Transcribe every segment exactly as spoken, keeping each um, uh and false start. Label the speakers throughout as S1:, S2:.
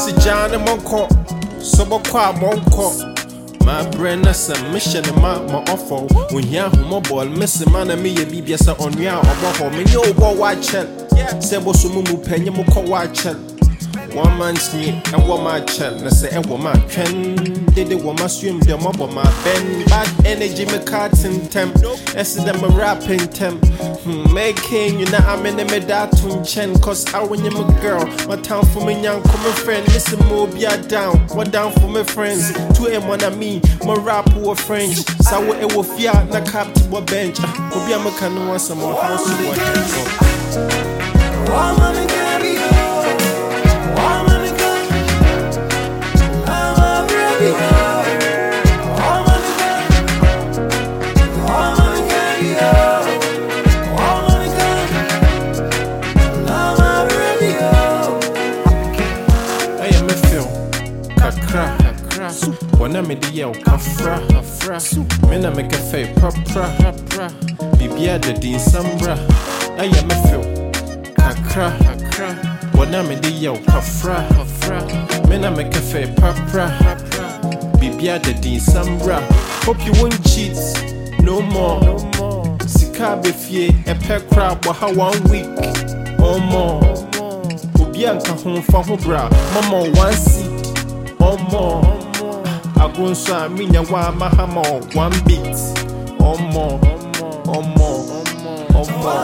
S1: Si John and Monco, Sobokwa Monco. My brain is a mission and my awful. When you have mobile, missing man and me, a B B S on ya or Boho, me no go watch it. Sebo Sumumu Penny Moko watch it. One man's knee and one my child, and say, and woman can did the woman swim the mob of my ben bad energy, me cards in temp, as them a rapping temp. Making you know, I'm in the medatun chen, cause I win you a girl. My town for me, young common friend, listen, move ya down, what down for my friends. Two M one of me, my rap or French, so it will fear, na cap to a bench. Will be a mechanic once some more house to work. When I'm in the yell, kafra, afra, men I make a fake propra, hapra, Bibia the Dean Sambra. I am a feel, kakra, akra. When I'm in the yell, kafra, afra, men I make a fake propra, hapra, Bibia the Dean Sambra. Hope you won't cheat no more, no more. Sikabe fie, a peck crab, how one week or more. Ubianka home for her bra, mama one seat or more. I go so I mean ya wa mahamo one beat or more or more or more.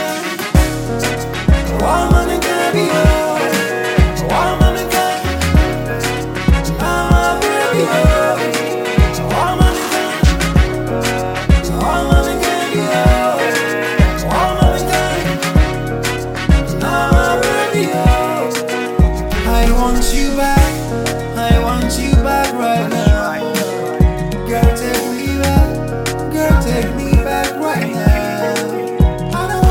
S1: One money can be oh, one money can. I'm a baby oh, one money can. One money can be oh, one money can. I'm a baby oh. I want you back, I want you back right now. Take me back right now. I don't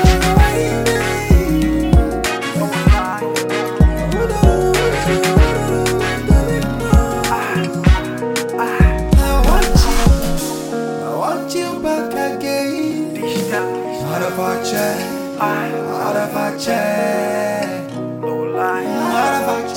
S1: I want you, I want you back again. Out of our chair, out of our chair, out of our chair.